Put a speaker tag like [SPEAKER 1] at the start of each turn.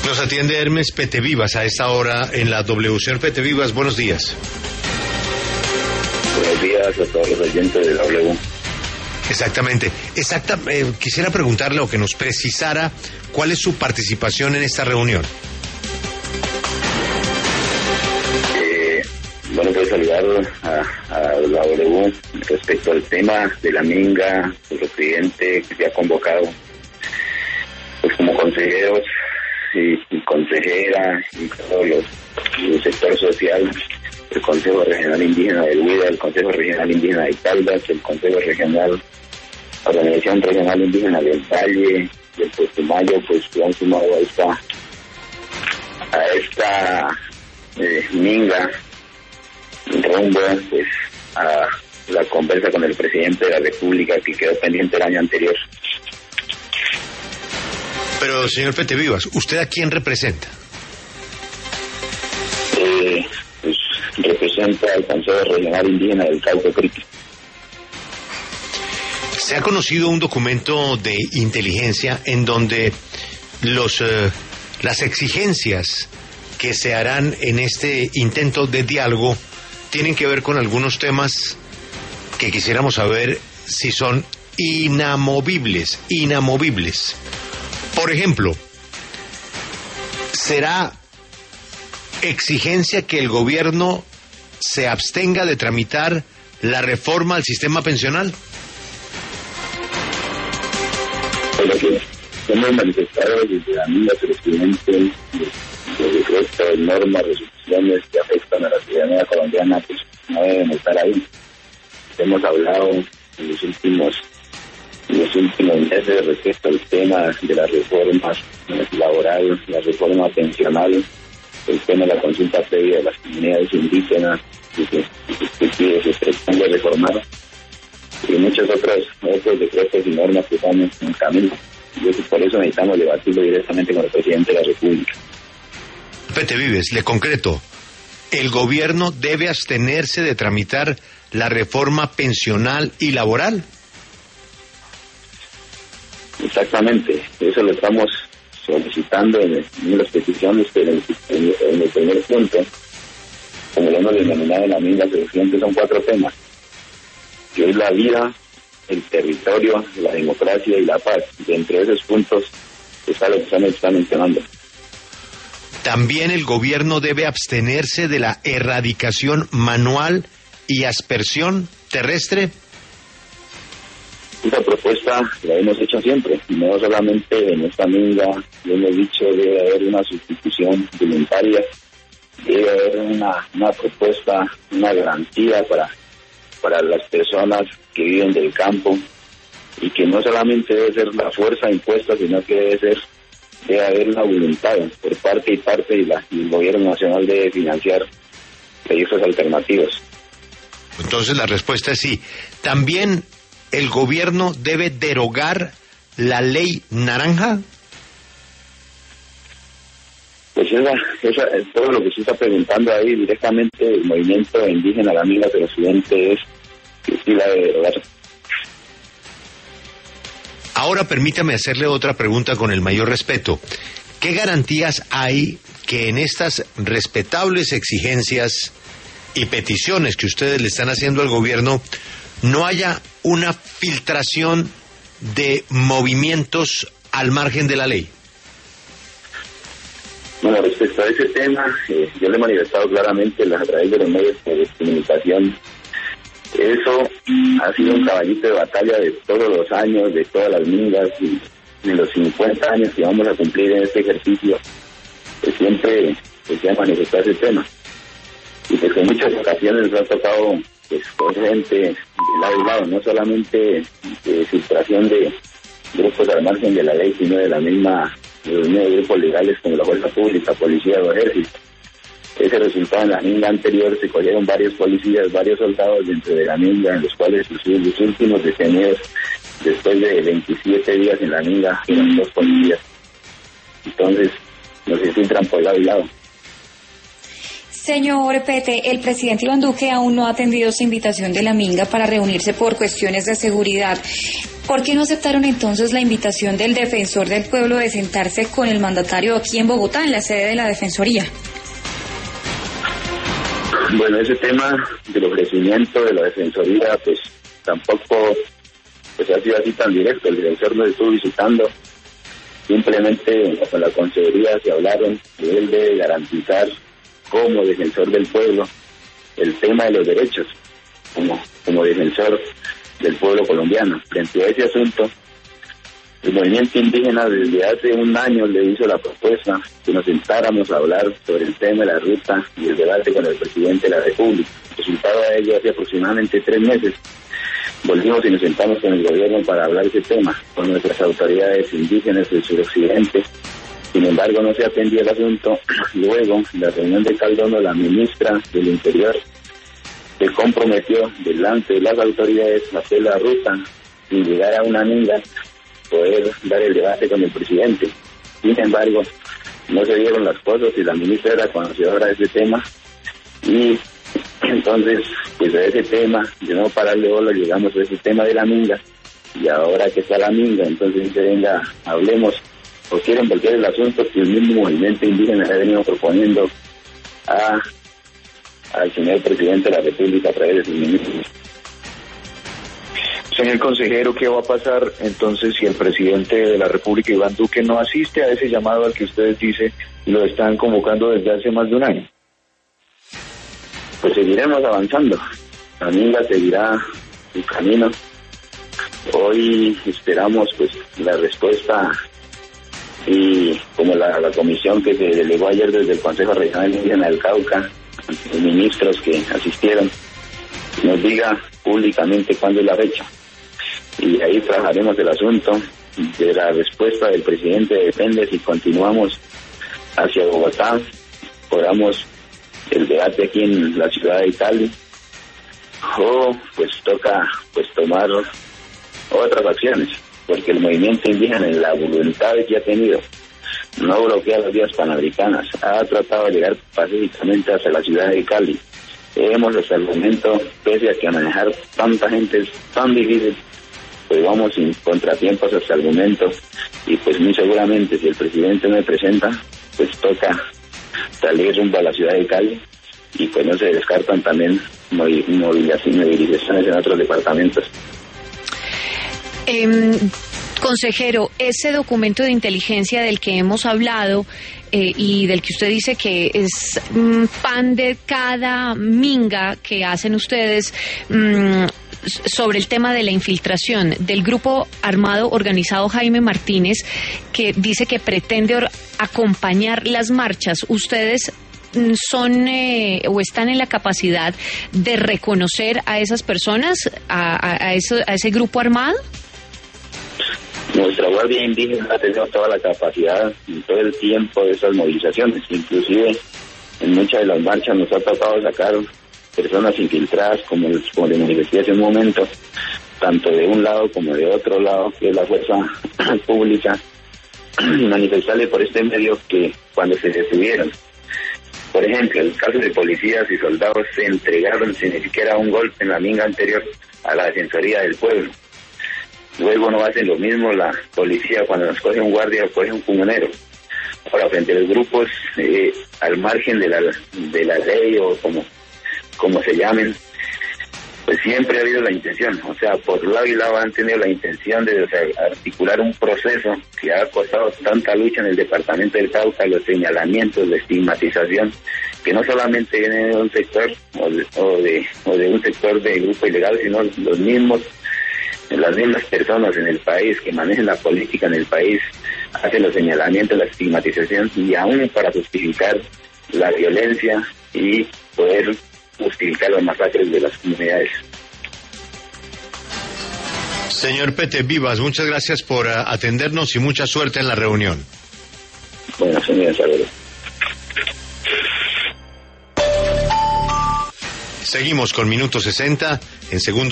[SPEAKER 1] Nos atiende Hermes Petevivas a esta hora en la W. Señor Petevivas, buenos días.
[SPEAKER 2] Buenos días a todos los oyentes de la W.
[SPEAKER 1] Exactamente. Quisiera preguntarle o que nos precisara cuál es su participación en esta reunión.
[SPEAKER 2] Bueno, pues saludar a la W respecto al tema de la minga, el presidente que se ha convocado pues como consejeros y consejera y todo el sector social, el Consejo Regional Indígena del Huila, el Consejo Regional Indígena de Caldas, el Consejo Regional, Organización Regional Indígena del Valle, del Putumayo, pues que han sumado a esta minga rumbo pues a la conversa con el presidente de la República que quedó pendiente el año anterior.
[SPEAKER 1] Pero, señor Petevivas, ¿usted a quién representa?
[SPEAKER 2] Pues representa al Consejo Regional Indígena del Cauca Criqui.
[SPEAKER 1] Se ha conocido un documento de inteligencia en donde las exigencias que se harán en este intento de diálogo tienen que ver con algunos temas que quisiéramos saber si son inamovibles. Por ejemplo, ¿será exigencia que el gobierno se abstenga de tramitar la reforma al sistema pensional?
[SPEAKER 2] Lo que hemos manifestado desde la misma presidente, los decretos, normas, resoluciones que afectan a la ciudadanía colombiana, pues no deben estar ahí. Hemos hablado en los últimos meses respecto al tema de las reformas laborales, la reforma pensional, el tema de la consulta previa de las comunidades indígenas, que se pretende reformar, y muchos otros decretos y normas que están en camino. Y por eso necesitamos debatirlo directamente con el presidente de la República.
[SPEAKER 1] Petevivas, le concreto, ¿el gobierno debe abstenerse de tramitar la reforma pensional y laboral?
[SPEAKER 2] Exactamente, eso lo estamos solicitando en las peticiones, pero en el primer punto, como lo hemos denominado en la misma solución, que son 4 temas, que es la vida, el territorio, la democracia y la paz. De entre esos puntos está lo que se está mencionando.
[SPEAKER 1] También el gobierno debe abstenerse de la erradicación manual y aspersión terrestre.
[SPEAKER 2] Esa propuesta la hemos hecho siempre, no solamente en esta minga, lo hemos dicho, debe haber una sustitución voluntaria, debe haber una propuesta, una garantía para las personas que viven del campo, y que no solamente debe ser la fuerza impuesta, sino que debe haber una voluntad por parte y parte, y el gobierno nacional debe financiar proyectos alternativos.
[SPEAKER 1] Entonces la respuesta es sí. También el gobierno debe derogar la ley naranja.
[SPEAKER 2] Pues esa, todo lo que se está preguntando ahí directamente el movimiento indígena, la amiga del occidente, es que sí la debe derogar.
[SPEAKER 1] Ahora permítame hacerle otra pregunta con el mayor respeto. ¿Qué garantías hay que en estas respetables exigencias y peticiones que ustedes le están haciendo al gobierno no haya una filtración de movimientos al margen de la ley?
[SPEAKER 2] Bueno, respecto a ese tema, yo le he manifestado claramente a través de los medios de comunicación. Eso ha sido un caballito de batalla de todos los años, de todas las mingas, y de los 50 años que vamos a cumplir en este ejercicio, que siempre se ha manifestado ese tema. Y pues en muchas ocasiones nos ha tocado pues con gente de lado y lado, no solamente de filtración de grupos al margen de la ley, sino de los mismos grupos legales como la Fuerza Pública, Policía o Ejército. Ese resultado en la minga anterior se cogieron varios policías, varios soldados dentro de la minga, en los cuales los últimos detenidos después de 27 días en la minga eran 2 policías. Entonces nos filtran por lado y lado.
[SPEAKER 3] Señor Pete, el presidente Iván Duque aún no ha atendido su invitación de la minga para reunirse por cuestiones de seguridad. ¿Por qué no aceptaron entonces la invitación del defensor del pueblo de sentarse con el mandatario aquí en Bogotá, en la sede de la Defensoría?
[SPEAKER 2] Bueno, ese tema del ofrecimiento de la Defensoría, pues tampoco pues ha sido así tan directo. El defensor nos estuvo visitando, simplemente con la consejería se hablaron que él debe garantizar como defensor del pueblo el tema de los derechos, como defensor del pueblo colombiano. Frente a ese asunto, el movimiento indígena desde hace un año le hizo la propuesta que nos sentáramos a hablar sobre el tema de la ruta y el debate con el presidente de la República. El resultado de ello hace aproximadamente 3 meses. Volvimos y nos sentamos con el gobierno para hablar de ese tema, con nuestras autoridades indígenas del suroccidente. Sin embargo, no se atendió el asunto. Luego, en la reunión de Caldono, la ministra del Interior se comprometió delante de las autoridades a hacer la ruta sin llegar a una minga, poder dar el debate con el presidente. Sin embargo, no se dieron las cosas y la ministra era conocedora de ese tema, y entonces, pues de ese tema, de no pararle bola, llegamos a ese tema de la minga, y ahora que está la minga, entonces dice, venga, hablemos, o quieren volver el asunto que el mismo movimiento indígena ha venido proponiendo al señor presidente de la República a través de sus ministros.
[SPEAKER 4] Señor consejero, ¿qué va a pasar entonces si el presidente de la República, Iván Duque, no asiste a ese llamado al que ustedes dicen lo están convocando desde hace más de un año?
[SPEAKER 2] Pues seguiremos avanzando. La minga seguirá su camino. Hoy esperamos pues la respuesta, y como la comisión que se delegó ayer desde el Consejo Regional Indígena del Cauca, los ministros que asistieron, nos diga públicamente cuándo es la fecha. Y ahí trabajaremos el asunto. De la respuesta del presidente depende si continuamos hacia Bogotá, podamos el debate aquí en la ciudad de Cali, o pues toca pues tomar otras acciones, porque el movimiento indígena, en la voluntad que ha tenido, no bloquea las vías panamericanas, ha tratado de llegar pacíficamente hacia la ciudad de Cali. Hemos hasta el momento, pese a que manejar tanta gente es tan difícil, pues vamos sin contratiempos hasta el momento, y pues muy seguramente si el presidente me presenta, pues toca salir rumbo a la ciudad de Cali, y pues no se descartan también movilizaciones en otros departamentos.
[SPEAKER 5] Consejero, ese documento de inteligencia del que hemos hablado y del que usted dice que es pan de cada minga que hacen ustedes sobre el tema de la infiltración del grupo armado organizado Jaime Martínez, que dice que pretende acompañar las marchas, ¿ustedes son o están en la capacidad de reconocer a esas personas, a ese grupo armado?
[SPEAKER 2] Nuestra Guardia Indígena ha tenido toda la capacidad y todo el tiempo de esas movilizaciones. Inclusive en muchas de las marchas nos ha tratado sacar personas infiltradas, como le manifesté hace un momento, tanto de un lado como de otro lado, que es la fuerza pública, manifestarle por este medio que cuando se detuvieron, por ejemplo, el caso de policías y soldados se entregaron sin ni siquiera un golpe en la minga anterior a la Defensoría del Pueblo. Luego no hacen lo mismo la policía cuando nos coge un guardia o coge un comunero. Ahora, frente a los grupos al margen de la ley o como se llamen, pues siempre ha habido la intención, o sea, por lado y lado han tenido la intención de articular un proceso que ha costado tanta lucha en el departamento del Cauca, los señalamientos, la estigmatización, que no solamente viene de un sector o de un sector de grupo ilegal, sino las mismas personas en el país que manejan la política en el país hacen los señalamientos, la estigmatización, y aún para justificar la violencia y poder justificar los masacres de las comunidades.
[SPEAKER 1] Señor Pete Vivas, muchas gracias por atendernos y mucha suerte en la reunión.
[SPEAKER 2] Bueno, señor, saludos.
[SPEAKER 1] Seguimos con Minuto 60 en segundo.